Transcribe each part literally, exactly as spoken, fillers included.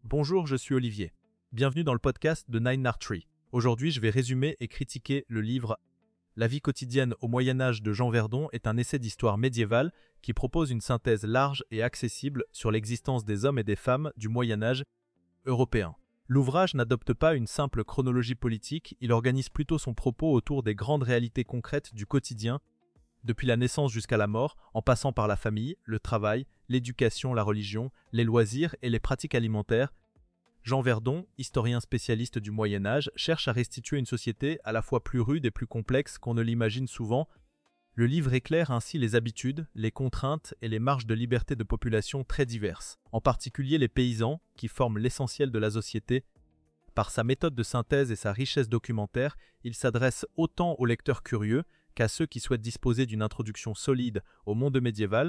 Bonjour, je suis Olivier. Bienvenue dans le podcast de Nine Art Tree. Aujourd'hui, je vais résumer et critiquer le livre La vie quotidienne au Moyen-Âge de Jean Verdon est un essai d'histoire médiévale qui propose une synthèse large et accessible sur l'existence des hommes et des femmes du Moyen-Âge européen. L'ouvrage n'adopte pas une simple chronologie politique, il organise plutôt son propos autour des grandes réalités concrètes du quotidien, depuis la naissance jusqu'à la mort, en passant par la famille, le travail, l'éducation, la religion, les loisirs et les pratiques alimentaires. Jean Verdon, historien spécialiste du Moyen-Âge, cherche à restituer une société à la fois plus rude et plus complexe qu'on ne l'imagine souvent. Le livre éclaire ainsi les habitudes, les contraintes et les marges de liberté de populations très diverses, en particulier les paysans, qui forment l'essentiel de la société. Par sa méthode de synthèse et sa richesse documentaire, il s'adresse autant aux lecteurs curieux qu'à ceux qui souhaitent disposer d'une introduction solide au monde médiéval.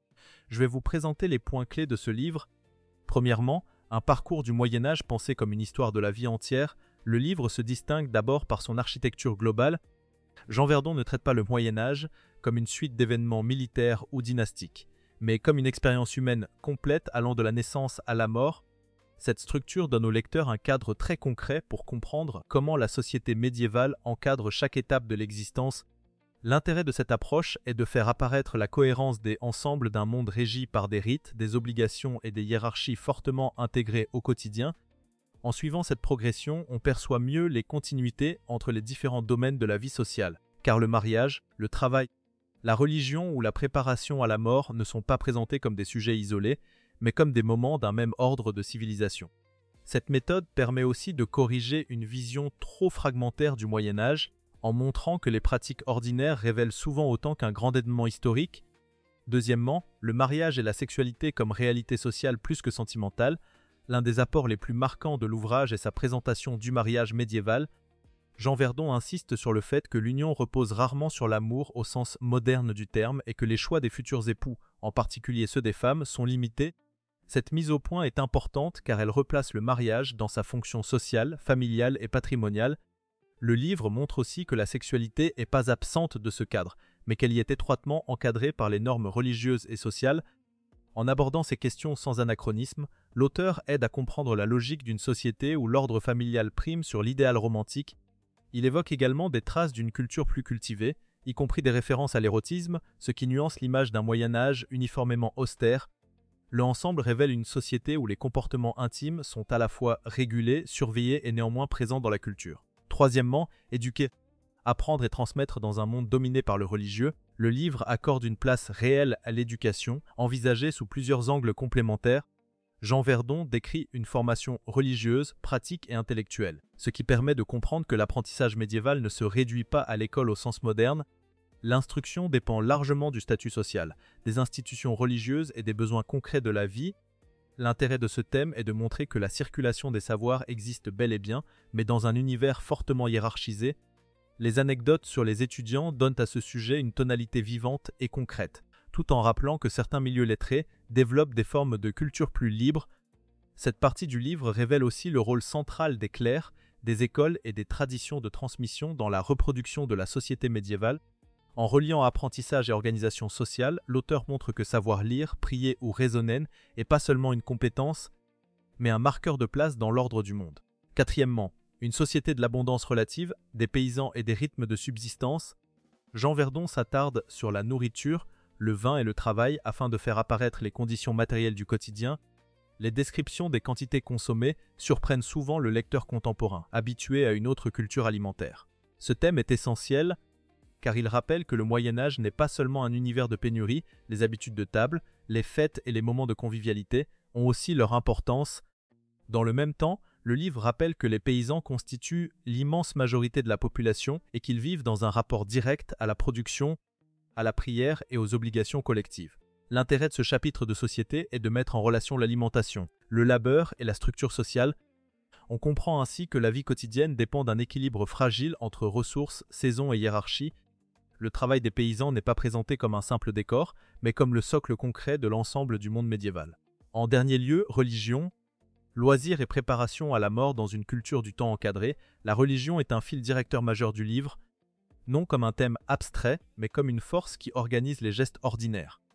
Je vais vous présenter les points clés de ce livre. Premièrement, un parcours du Moyen-Âge pensé comme une histoire de la vie entière, le livre se distingue d'abord par son architecture globale. Jean Verdon ne traite pas le Moyen-Âge comme une suite d'événements militaires ou dynastiques, mais comme une expérience humaine complète allant de la naissance à la mort. Cette structure donne au lecteur un cadre très concret pour comprendre comment la société médiévale encadre chaque étape de l'existence. L'intérêt de cette approche est de faire apparaître la cohérence des ensembles d'un monde régi par des rites, des obligations et des hiérarchies fortement intégrées au quotidien. En suivant cette progression, on perçoit mieux les continuités entre les différents domaines de la vie sociale, car le mariage, le travail, la religion ou la préparation à la mort ne sont pas présentés comme des sujets isolés, mais comme des moments d'un même ordre de civilisation. Cette méthode permet aussi de corriger une vision trop fragmentaire du Moyen-Âge, en montrant que les pratiques ordinaires révèlent souvent autant qu'un grand événement historique. Deuxièmement, le mariage et la sexualité comme réalité sociale plus que sentimentale. L'un des apports les plus marquants de l'ouvrage est sa présentation du mariage médiéval. Jean Verdon insiste sur le fait que l'union repose rarement sur l'amour au sens moderne du terme et que les choix des futurs époux, en particulier ceux des femmes, sont limités. Cette mise au point est importante car elle replace le mariage dans sa fonction sociale, familiale et patrimoniale. Le livre montre aussi que la sexualité n'est pas absente de ce cadre, mais qu'elle y est étroitement encadrée par les normes religieuses et sociales. En abordant ces questions sans anachronisme, l'auteur aide à comprendre la logique d'une société où l'ordre familial prime sur l'idéal romantique. Il évoque également des traces d'une culture plus cultivée, y compris des références à l'érotisme, ce qui nuance l'image d'un Moyen-Âge uniformément austère. L'ensemble révèle une société où les comportements intimes sont à la fois régulés, surveillés et néanmoins présents dans la culture. Troisièmement, éduquer. Apprendre et transmettre dans un monde dominé par le religieux, le livre accorde une place réelle à l'éducation, envisagée sous plusieurs angles complémentaires. Jean Verdon décrit une formation religieuse, pratique et intellectuelle, ce qui permet de comprendre que l'apprentissage médiéval ne se réduit pas à l'école au sens moderne. L'instruction dépend largement du statut social, des institutions religieuses et des besoins concrets de la vie. L'intérêt de ce thème est de montrer que la circulation des savoirs existe bel et bien, mais dans un univers fortement hiérarchisé. Les anecdotes sur les étudiants donnent à ce sujet une tonalité vivante et concrète, tout en rappelant que certains milieux lettrés développent des formes de culture plus libres. Cette partie du livre révèle aussi le rôle central des clercs, des écoles et des traditions de transmission dans la reproduction de la société médiévale. En reliant apprentissage et organisation sociale, l'auteur montre que savoir lire, prier ou raisonner n'est pas seulement une compétence, mais un marqueur de place dans l'ordre du monde. Quatrièmement, une société de l'abondance relative, des paysans et des rythmes de subsistance. Jean Verdon s'attarde sur la nourriture, le vin et le travail afin de faire apparaître les conditions matérielles du quotidien. Les descriptions des quantités consommées surprennent souvent le lecteur contemporain, habitué à une autre culture alimentaire. Ce thème est essentiel car il rappelle que le Moyen-Âge n'est pas seulement un univers de pénurie, les habitudes de table, les fêtes et les moments de convivialité ont aussi leur importance. Dans le même temps, le livre rappelle que les paysans constituent l'immense majorité de la population et qu'ils vivent dans un rapport direct à la production, à la prière et aux obligations collectives. L'intérêt de ce chapitre de société est de mettre en relation l'alimentation, le labeur et la structure sociale. On comprend ainsi que la vie quotidienne dépend d'un équilibre fragile entre ressources, saisons et hiérarchie. Le travail des paysans n'est pas présenté comme un simple décor, mais comme le socle concret de l'ensemble du monde médiéval. En dernier lieu, religion. Loisirs et préparation à la mort dans une culture du temps encadrée, la religion est un fil directeur majeur du livre, non comme un thème abstrait, mais comme une force qui organise les gestes ordinaires.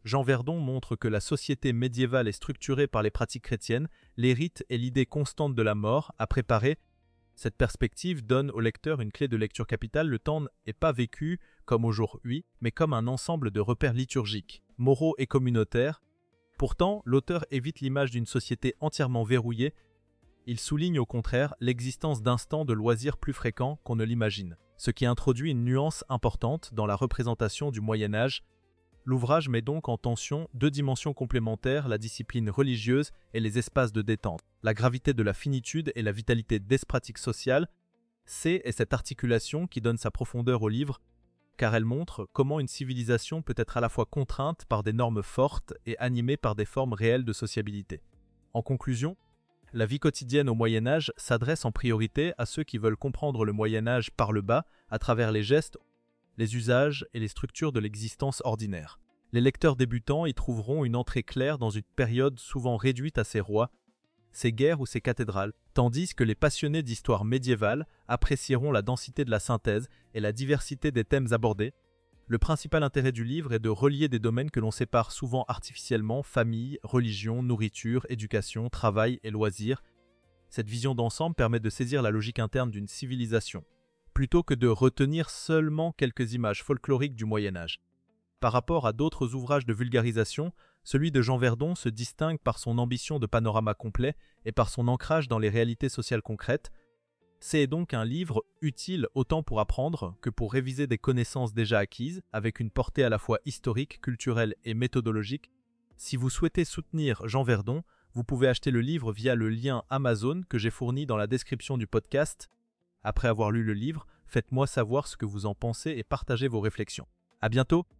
Jean Verdon montre que la société médiévale est structurée par les pratiques chrétiennes, les rites et l'idée constante de la mort à préparer. Cette perspective donne au lecteur une clé de lecture capitale. Le temps n'est pas vécu comme aujourd'hui, mais comme un ensemble de repères liturgiques, moraux et communautaires. Pourtant, l'auteur évite l'image d'une société entièrement verrouillée. Il souligne au contraire l'existence d'instants de loisirs plus fréquents qu'on ne l'imagine, ce qui introduit une nuance importante dans la représentation du Moyen-Âge. L'ouvrage met donc en tension deux dimensions complémentaires, la discipline religieuse et les espaces de détente, la gravité de la finitude et la vitalité des pratiques sociales. C'est cette articulation qui donne sa profondeur au livre, car elle montre comment une civilisation peut être à la fois contrainte par des normes fortes et animée par des formes réelles de sociabilité. En conclusion, la vie quotidienne au Moyen-Âge s'adresse en priorité à ceux qui veulent comprendre le Moyen-Âge par le bas, à travers les gestes, les usages et les structures de l'existence ordinaire. Les lecteurs débutants y trouveront une entrée claire dans une période souvent réduite à ses rois, ses guerres ou ses cathédrales, tandis que les passionnés d'histoire médiévale apprécieront la densité de la synthèse et la diversité des thèmes abordés. Le principal intérêt du livre est de relier des domaines que l'on sépare souvent artificiellement, famille, religion, nourriture, éducation, travail et loisirs. Cette vision d'ensemble permet de saisir la logique interne d'une civilisation, plutôt que de retenir seulement quelques images folkloriques du Moyen-Âge. Par rapport à d'autres ouvrages de vulgarisation, celui de Jean Verdon se distingue par son ambition de panorama complet et par son ancrage dans les réalités sociales concrètes. C'est donc un livre utile autant pour apprendre que pour réviser des connaissances déjà acquises, avec une portée à la fois historique, culturelle et méthodologique. Si vous souhaitez soutenir Jean Verdon, vous pouvez acheter le livre via le lien Amazon que j'ai fourni dans la description du podcast. Après avoir lu le livre, faites-moi savoir ce que vous en pensez et partagez vos réflexions. À bientôt!